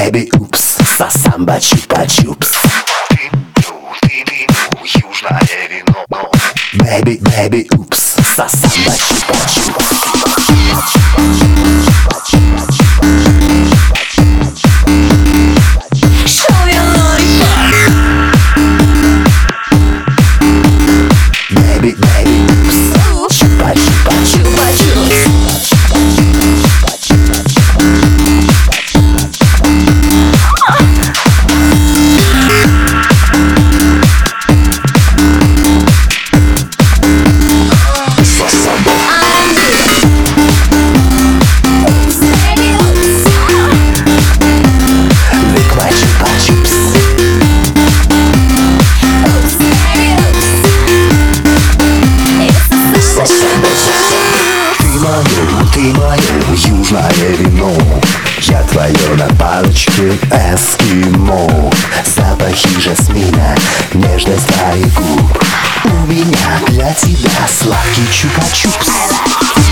Baby, упс, сасамба чупа-чупс. Южное вино. Baby, baby, упс, сасамба чупа-чупс. Show your lollipop. Baby, baby, упс, чупа-чупа-чупс. Chupa-chups. Liquid chupa-chups. Ты мое южное вино. Я твое на палочке эскимо. Запахи жасмина, нежность твоих губ. У меня для тебя сладкий чупа-чупс.